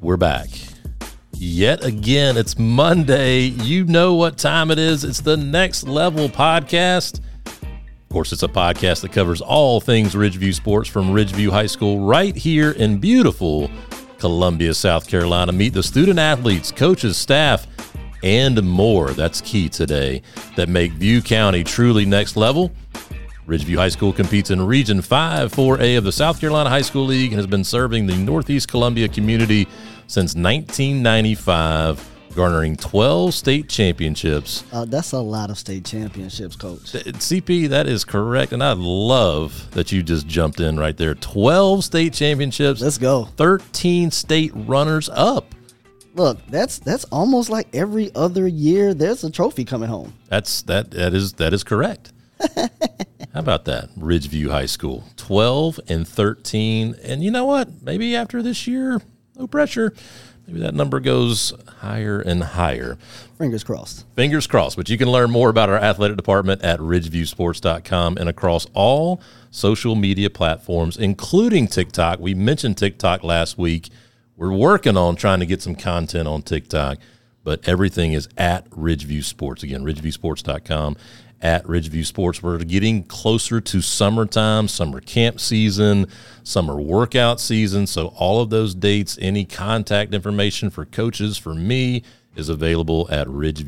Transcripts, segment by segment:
We're back. Yet again, it's Monday. You know what time it is. It's the Next Level Podcast. Of course, it's a podcast that covers all things Ridgeview sports from Ridgeview High School right here in beautiful Columbia, South Carolina. Meet the student athletes, coaches, staff, and more. That's key today that make View County truly next level. Ridgeview High School competes in Region 5 4A of the South Carolina High School League and has been serving the Northeast Columbia community since 1995, garnering 12 state championships. That's a lot of state championships, Coach. CP, that is correct, and I love that you just jumped in right there. 12 state championships. Let's go. 13 state runners-up. Look, that's almost like every other year there's a trophy coming home. That is correct. How about that? Ridgeview High School, 12 and 13. And you know what? Maybe after this year, no pressure, maybe that number goes higher and higher. Fingers crossed. Fingers crossed. But you can learn more about our athletic department at ridgeviewsports.com and across all social media platforms, including TikTok. We mentioned TikTok last week. We're working on trying to get some content on TikTok, but everything is at Ridgeview Sports. Again, ridgeviewsports.com. At Ridgeview Sports. We're getting closer to summertime, summer camp season, summer workout season. So all of those dates, any contact information for coaches, for me, is available at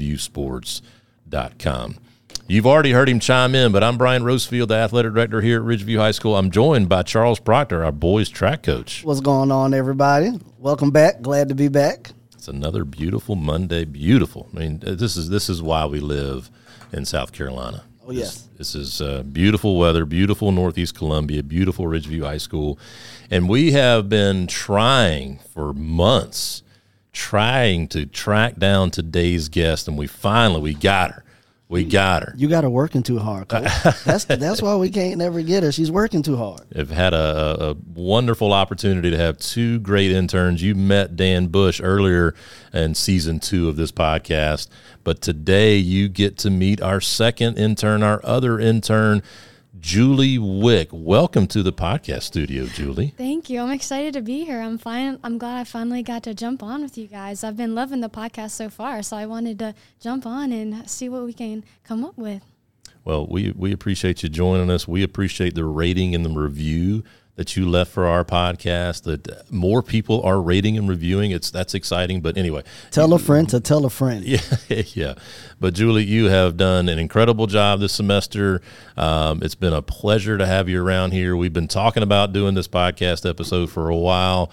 ridgeviewsports.com. You've already heard him chime in, but I'm Brian Rosefield, the athletic director here at Ridgeview High School. I'm joined by Charles Proctor, our boys track coach. What's going on, everybody? Welcome back. Glad to be back. It's another beautiful Monday. Beautiful. I mean, this is why we live in South Carolina. Oh, yes. This is beautiful weather, beautiful Northeast Columbia, beautiful Ridgeview High School. And we have been trying for months, trying to track down today's guest, and we got her. We got her. You got her working too hard, Coach. That's why we can't never get her. She's working too hard. I've had a wonderful opportunity to have two great interns. You met Dan Bush earlier in season 2 of this podcast, but today you get to meet our second intern, our other intern, Julie Wick. Welcome to the podcast studio, Julie. Thank you. I'm excited to be here. I'm glad I finally got to jump on with you guys. I've been loving the podcast so far, so I wanted to jump on and see what we can come up with. Well, we appreciate you joining us. We appreciate the rating and the review that you left for our podcast, that more people are rating and reviewing. That's exciting. But anyway. Tell a friend to tell a friend. Yeah. But Julie, you have done an incredible job this semester. It's been a pleasure to have you around here. We've been talking about doing this podcast episode for a while.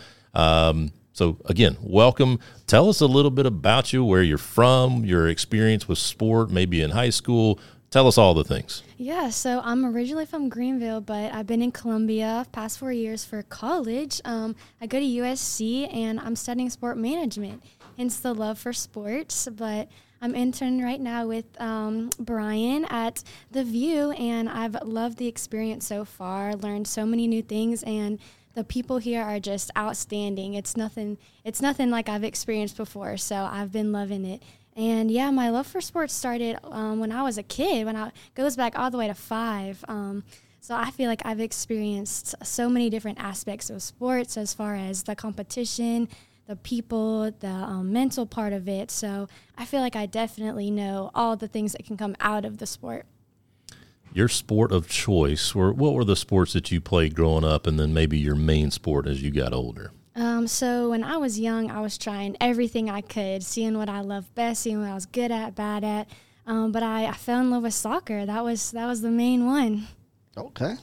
So again, welcome. Tell us a little bit about you, where you're from, your experience with sport, maybe in high school. Tell us all the things. Yeah, so I'm originally from Greenville, but I've been in Columbia past 4 years for college. I go to USC, and I'm studying sport management, hence the love for sports. But I'm interning right now with Brian at The View, and I've loved the experience so far, learned so many new things, and the people here are just outstanding. It's nothing like I've experienced before, so I've been loving it. And, yeah, my love for sports started when I was a kid, goes back all the way to 5. So I feel like I've experienced so many different aspects of sports as far as the competition, the people, the mental part of it. So I feel like I definitely know all the things that can come out of the sport. Your sport of choice, what were the sports that you played growing up, and then maybe your main sport as you got older? So when I was young, I was trying everything I could, seeing what I loved best, seeing what I was good at, bad at. But I fell in love with soccer. That was the main one. Okay.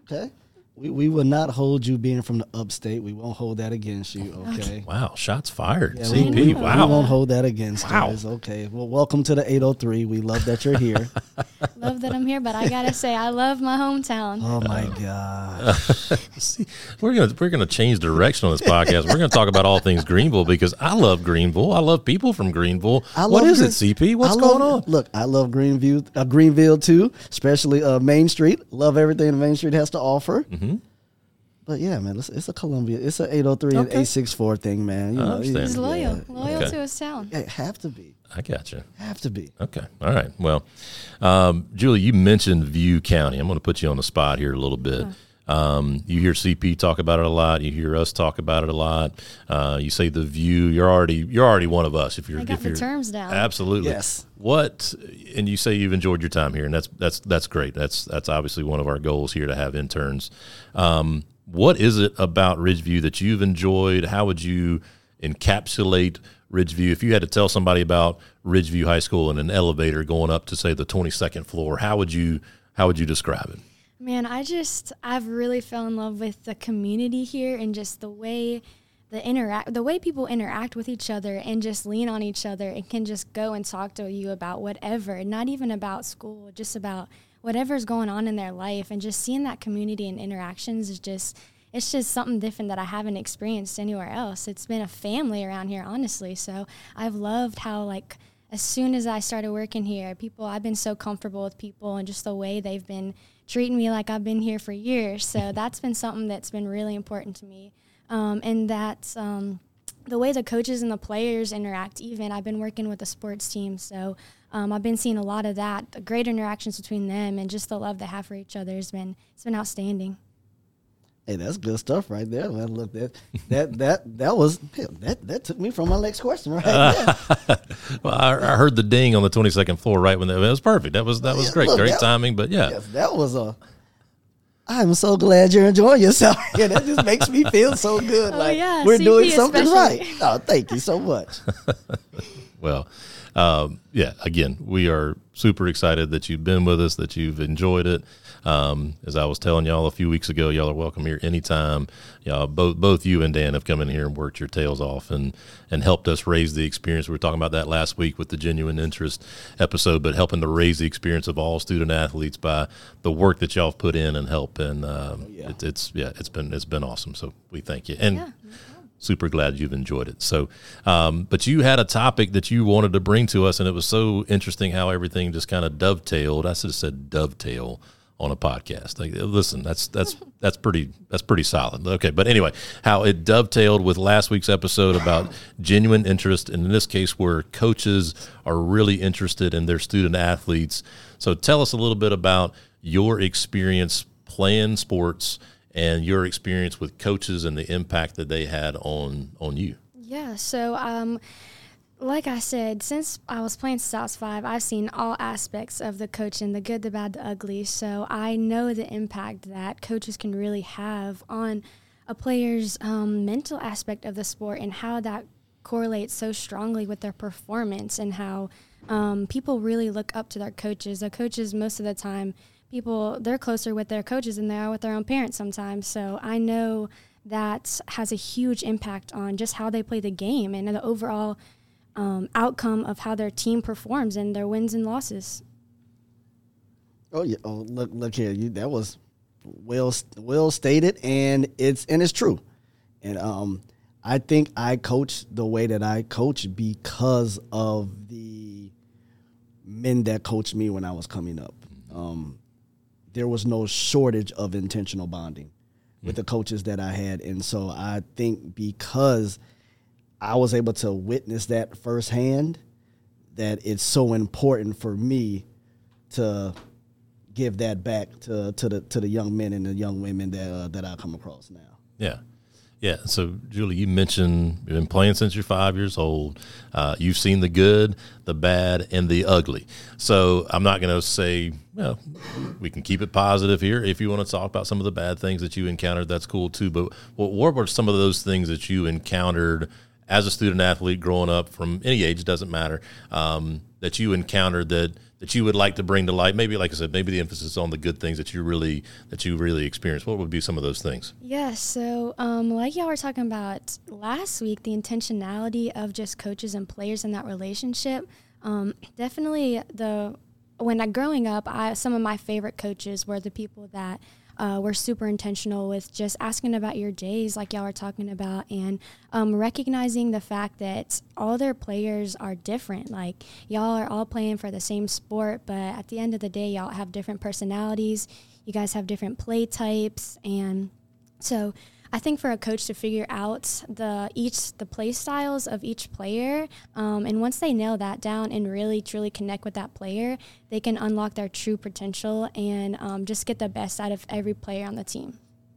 We will not hold you being from the upstate. We won't hold that against you, okay? Wow, shots fired. Yeah, CP, wow. We won't hold that against us, okay? Well, welcome to the 803. We love that you're here. Love that I'm here, but I got to say, I love my hometown. Oh, my gosh. See, we're gonna change direction on this podcast. We're going to talk about all things Greenville, because I love Greenville. I love people from Greenville. What is it, CP? What's going on? Look, I love Greenville too, especially Main Street. Love everything Main Street has to offer. Mm-hmm. But yeah, man, it's a Columbia. It's an 803 and 864 thing, man. You know, He's loyal to his town. Yeah, have to be. I got you. Have to be. Okay. All right. Well, Julie, you mentioned View County. I'm going to put you on the spot here a little bit. You hear CP talk about it a lot. You hear us talk about it a lot. You say the View. You're already one of us. If you're, I got the terms down. Absolutely. Yes. And you say you've enjoyed your time here, and that's great. That's obviously one of our goals here to have interns. What is it about Ridgeview that you've enjoyed? How would you encapsulate Ridgeview? If you had to tell somebody about Ridgeview High School in an elevator going up to, say, the 22nd floor, how would you describe it? Man, I've really fell in love with the community here and just the way people interact with each other and just lean on each other and can just go and talk to you about whatever, not even about school, just about whatever's going on in their life. And just seeing that community and interactions is it's just something different that I haven't experienced anywhere else. It's been a family around here, honestly. So I've loved how, like, as soon as I started working here, I've been so comfortable with people and just the way they've been treating me like I've been here for years. So that's been something that's been really important to me. And that's the way the coaches and the players interact even. I've been working with the sports team, so I've been seeing a lot of that, the great interactions between them and just the love they have for each other it's been outstanding. Hey, that's good stuff right there. Man, look, that took me from my next question right there. Well, I heard the ding on the 22nd floor right when that was perfect. That was great. Look, Great timing, but yeah. Yes, that was I'm so glad you're enjoying yourself. Yeah, that just makes me feel so good. We're CP doing something especially. right. Oh, thank you so much. Well, again, we are super excited that you've been with us, that you've enjoyed it. As I was telling y'all a few weeks ago, y'all are welcome here anytime. Y'all, both you and Dan have come in here and worked your tails off and helped us raise the experience. We were talking about that last week with the Genuine Interest episode, but helping to raise the experience of all student athletes by the work that y'all have put in and help. And it's been awesome. So we thank you. And super glad you've enjoyed it. So, but you had a topic that you wanted to bring to us, and it was so interesting how everything just kind of dovetailed. I should have said dovetail on a podcast. Like, listen, that's pretty solid. Okay, but anyway, how it dovetailed with last week's episode about genuine interest, and in this case, where coaches are really interested in their student athletes. So, tell us a little bit about your experience playing sports and your experience with coaches and the impact that they had on you. Yeah, so like I said, since I was playing South 5, I've seen all aspects of the coaching, the good, the bad, the ugly. So I know the impact that coaches can really have on a player's mental aspect of the sport and how that correlates so strongly with their performance and how people really look up to their coaches. The coaches, most of the time, they're closer with their coaches than they are with their own parents sometimes. So I know that has a huge impact on just how they play the game and the overall outcome of how their team performs and their wins and losses. Oh yeah! Oh, look here! That was well stated, and it's true. And I think I coach the way that I coach because of the men that coached me when I was coming up. There was no shortage of intentional bonding with the coaches that I had, and so I think because I was able to witness that firsthand, that it's so important for me to give that back to the young men and the young women that I come across now. Yeah. So, Julie, you mentioned you've been playing since you're 5 years old. You've seen the good, the bad, and the ugly. So I'm not going to say, well, we can keep it positive here. If you want to talk about some of the bad things that you encountered, that's cool too. But what were some of those things that you encountered as a student athlete growing up from any age, doesn't matter, that you encountered that you would like to bring to light? Maybe, like I said, maybe the emphasis on the good things that you really experienced. What would be some of those things? Yeah, so like y'all were talking about last week, the intentionality of just coaches and players in that relationship. Definitely growing up, some of my favorite coaches were the people that were super intentional with just asking about your days, like y'all were talking about, and recognizing the fact that all their players are different. Like, y'all are all playing for the same sport, but at the end of the day, y'all have different personalities. You guys have different play types, and so I think for a coach to figure out the play styles of each player, and once they nail that down and really truly connect with that player, they can unlock their true potential and just get the best out of every player on the team.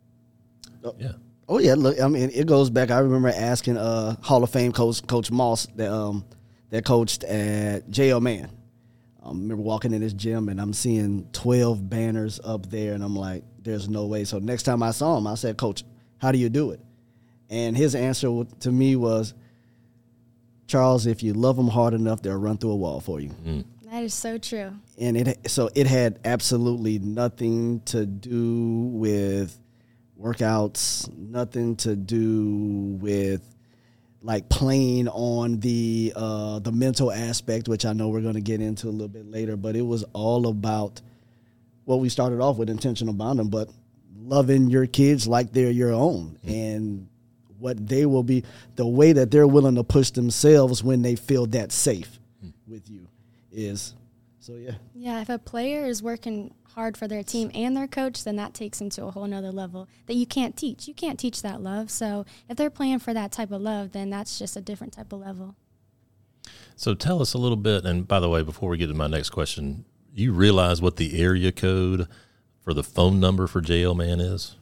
Yeah. Oh yeah, look, I mean, it goes back. I remember asking Hall of Fame Coach Moss that coached at J.L. Mann. I remember walking in his gym and I'm seeing 12 banners up there, and I'm like, "There's no way." So next time I saw him, I said, "Coach, how do you do it?" And his answer to me was, "Charles, if you love them hard enough, they'll run through a wall for you." Mm. That is so true. And it had absolutely nothing to do with workouts, nothing to do with like playing on the mental aspect, which I know we're going to get into a little bit later. But it was all about what we started off with, intentional bonding, but loving your kids like they're your own, and what they will be, the way that they're willing to push themselves when they feel that safe with you is. So, yeah. Yeah, if a player is working hard for their team and their coach, then that takes them to a whole nother level that you can't teach. You can't teach that love. So if they're playing for that type of love, then that's just a different type of level. So tell us a little bit, and by the way, before we get to my next question, you realize what the area code for the phone number for JL Mann is?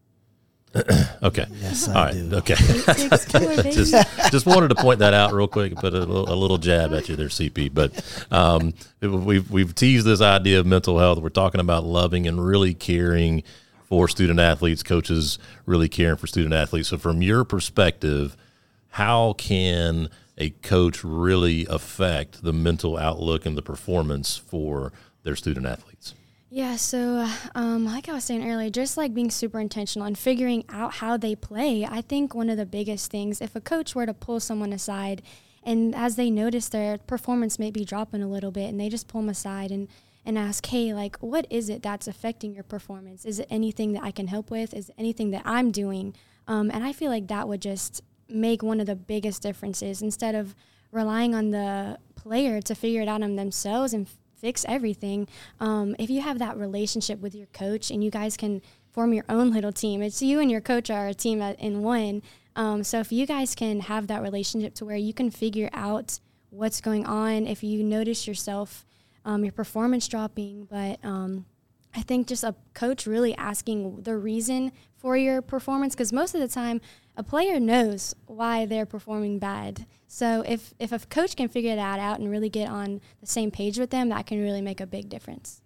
Okay. Yes, all I right. do. Okay. 864, baby. just wanted to point that out real quick, put a little jab at you there, CP. But we've teased this idea of mental health. We're talking about loving and really caring for student athletes, coaches really caring for student athletes. So from your perspective, how can a coach really affect the mental outlook and the performance for their student athletes? Yeah, so like I was saying earlier, just like being super intentional and figuring out how they play, I think one of the biggest things, if a coach were to pull someone aside and as they notice their performance may be dropping a little bit and they just pull them aside and ask, hey, like, what is it that's affecting your performance? Is it anything that I can help with? Is it anything that I'm doing? And I feel like that would just make one of the biggest differences instead of relying on the player to figure it out on themselves and fix everything. If you have that relationship with your coach and you guys can form your own little team, it's you and your coach are a team in one. So if you guys can have that relationship to where you can figure out what's going on, if you notice yourself, your performance dropping, but I think just a coach really asking the reason for your performance, because most of the time a player knows why they're performing bad. So if a coach can figure that out and really get on the same page with them, that can really make a big difference.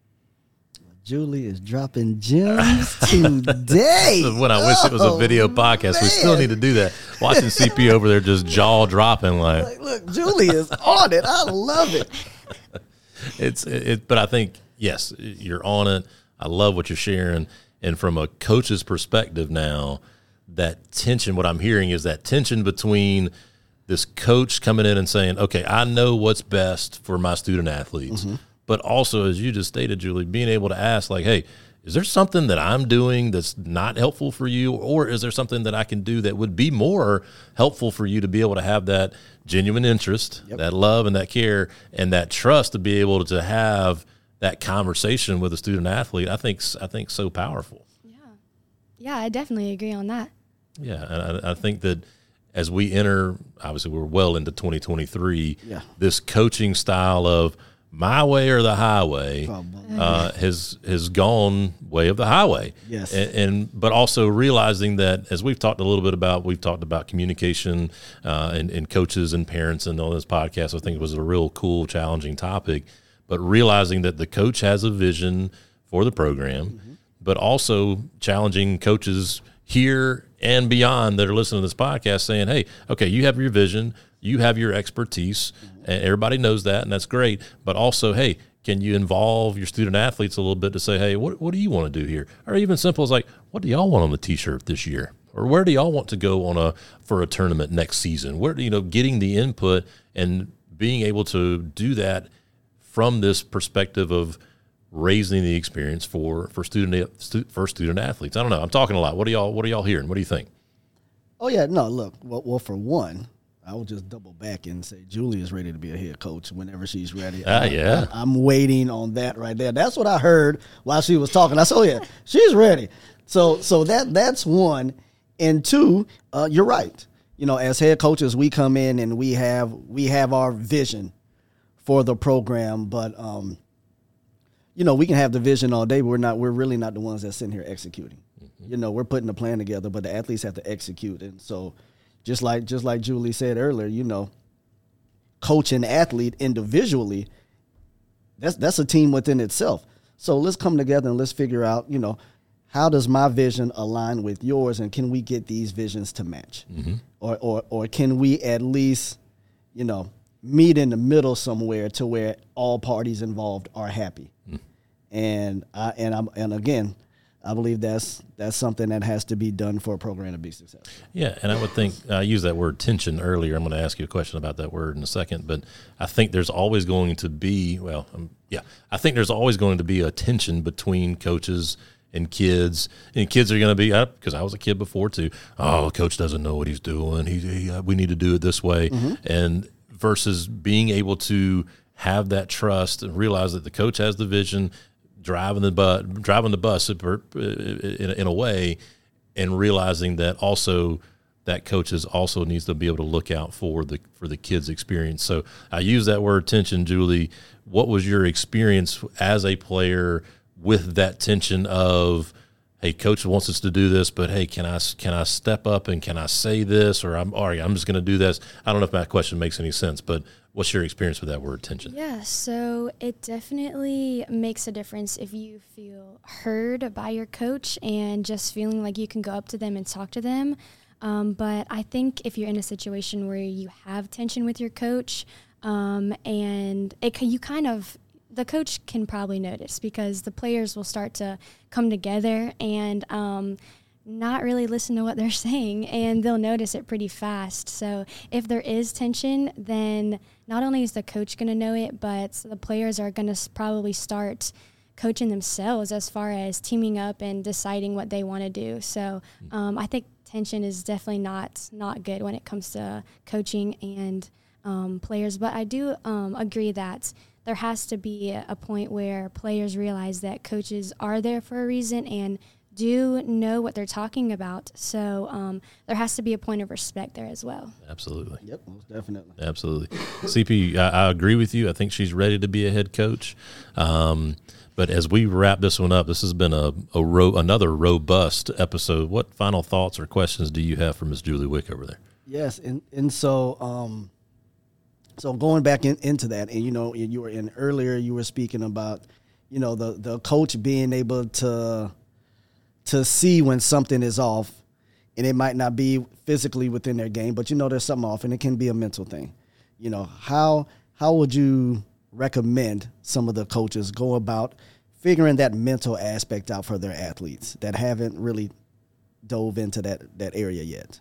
Julie is dropping gems today. When I wish it was a video podcast. Man. We still need to do that. Watching CP over there just jaw dropping like Look, Julie is on it. I love it. But I think, yes, you're on it. I love what you're sharing. And from a coach's perspective now, that tension, what I'm hearing is that tension between this coach coming in and saying, okay, I know what's best for my student athletes. But also, as you just stated, Julie, being able to ask, like, hey, is there something that I'm doing that's not helpful for you? Or is there something that I can do that would be more helpful for you to be able to have that genuine interest, that love and that care and that trust to be able to have that conversation with a student athlete? I think so powerful. Yeah, I definitely agree on that. Yeah, and I think that as we enter, obviously we're well into 2023, this coaching style of my way or the highway has gone way of the highway. Yes. But also realizing that, as we've talked a little bit about, we've talked about communication and coaches and parents and on this podcast. I think it was a real cool, challenging topic. But realizing that the coach has a vision for the program, but also challenging coaches here and beyond that are listening to this podcast saying, hey, okay, you have your vision, you have your expertise, and everybody knows that, and that's great. But also, hey, can you involve your student athletes a little bit to say, hey, what do you want to do here? Or even simple as like, what do y'all want on the T-shirt this year? Or where do y'all want to go for a tournament next season? Where getting the input and being able to do that from this perspective of raising the experience for student athletes. I don't know. I'm talking a lot. What are y'all hearing? What do you think? Oh yeah, no. Look, well, for one, I will just double back and say Julie is ready to be a head coach whenever she's ready. I'm waiting on that right there. That's what I heard while she was talking. I said, oh yeah, she's ready. So that's one, and two, you're right. As head coaches, we come in and we have our vision for the program, but we can have the vision all day, but we're really not the ones that's sitting here executing. You know, we're putting the plan together, but the athletes have to execute. And so just like Julie said earlier, you know, coach and athlete individually, that's a team within itself. So let's come together and let's figure out, you know, how does my vision align with yours, and can we get these visions to match? Or can we at least, you know, meet in the middle somewhere to where all parties involved are happy? And again, I believe that's something that has to be done for a program to be successful. Yeah, and I would think I used that word tension earlier. I'm going to ask you a question about that word in a second, but I think there's always going to be I think there's always going to be a tension between coaches and kids are going to be, because I was a kid before too. Oh, coach doesn't know what he's doing. We need to do it this way, and versus being able to have that trust and realize that the coach has the vision, driving the bus in a way, and realizing that also that coaches also needs to be able to look out for the kids' experience. So I use that word tension. Julie, what was your experience as a player with that tension of, hey, coach wants us to do this, but hey, can I step up and can I say this, or I'm just going to do this? I don't know if my question makes any sense, but what's your experience with that word tension? Yeah, so it definitely makes a difference if you feel heard by your coach and just feeling like you can go up to them and talk to them. But I think if you're in a situation where you have tension with your coach, and the coach can probably notice, because the players will start to come together and not really listen to what they're saying, and they'll notice it pretty fast. So if there is tension, then not only is the coach going to know it, but the players are going to probably start coaching themselves as far as teaming up and deciding what they want to do. So I think tension is definitely not good when it comes to coaching and players. But I do agree that there has to be a point where players realize that coaches are there for a reason and do know what they're talking about. So there has to be a point of respect there as well. Absolutely. Yep, most definitely. Absolutely. CP, I agree with you. I think she's ready to be a head coach. But as we wrap this one up, this has been another robust episode. What final thoughts or questions do you have for Ms. Julie Wick over there? Yes, and so so going back into that, and, you know, you were in earlier, you were speaking about, you know, the coach being able to see when something is off, and it might not be physically within their game, but, you know, there's something off, and it can be a mental thing. You know, how would you recommend some of the coaches go about figuring that mental aspect out for their athletes that haven't really dove into that area yet?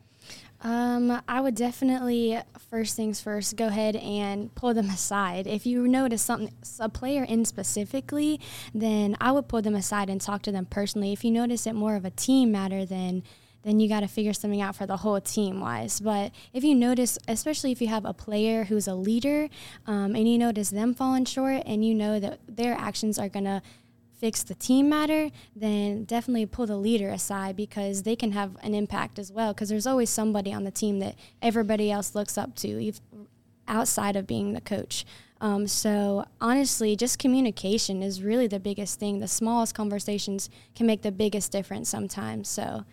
I would definitely, first things first, go ahead and pull them aside. If you notice a player in specifically, then I would pull them aside and talk to them personally. If you notice it more of a team matter, then you got to figure something out for the whole team-wise. But if you notice, especially if you have a player who's a leader, and you notice them falling short and you know that their actions are going to fix the team matter, then definitely pull the leader aside, because they can have an impact as well, because there's always somebody on the team that everybody else looks up to outside of being the coach. So honestly, just communication is really the biggest thing. The smallest conversations can make the biggest difference sometimes. So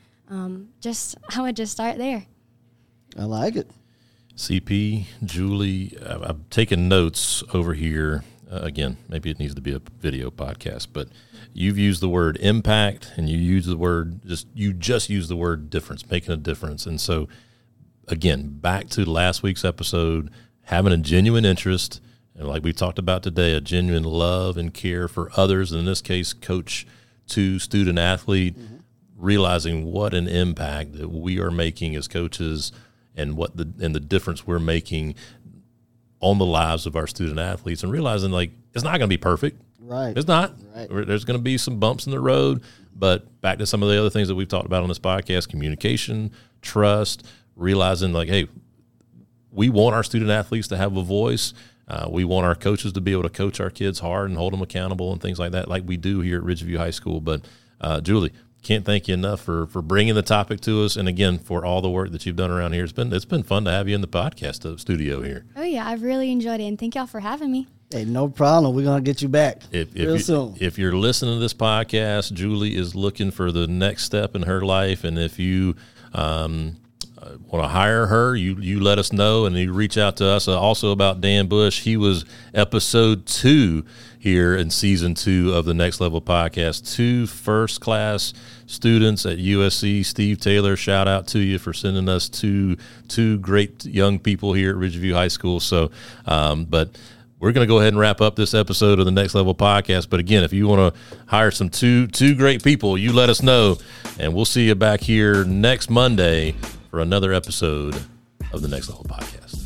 I would just start there. I like it. CP, Julie, I've taken notes over here. Again, maybe it needs to be a video podcast, but you've used the word impact, and you use the word you just use the word difference, making a difference. And so, again, back to last week's episode, having a genuine interest, and like we talked about today, a genuine love and care for others. In this case, coach to student athlete, realizing what an impact that we are making as coaches, and the difference we're making on the lives of our student athletes, and realizing, like, it's not going to be perfect. Right. It's not. Right. There's going to be some bumps in the road, but back to some of the other things that we've talked about on this podcast: communication, trust, realizing, like, hey, we want our student athletes to have a voice. We want our coaches to be able to coach our kids hard and hold them accountable and things like that, like we do here at Ridgeview High School. But Julie, can't thank you enough for bringing the topic to us, and again, for all the work that you've done around here. It's been fun to have you in the podcast studio here. Oh yeah, I've really enjoyed it, and thank y'all for having me. Hey, no problem. We're going to get you back real soon. If you're listening to this podcast, Julie is looking for the next step in her life. And if you want to hire her, you let us know, and you reach out to us. Also about Dan Bush, he was episode 2 here in season 2 of the Next Level podcast. 2 first-class students at USC. Steve Taylor, shout out to you for sending us two great young people here at Ridgeview High School. So, but we're going to go ahead and wrap up this episode of the Next Level podcast. But again, if you want to hire some two great people, you let us know, and we'll see you back here next Monday for another episode of the Next Level podcast.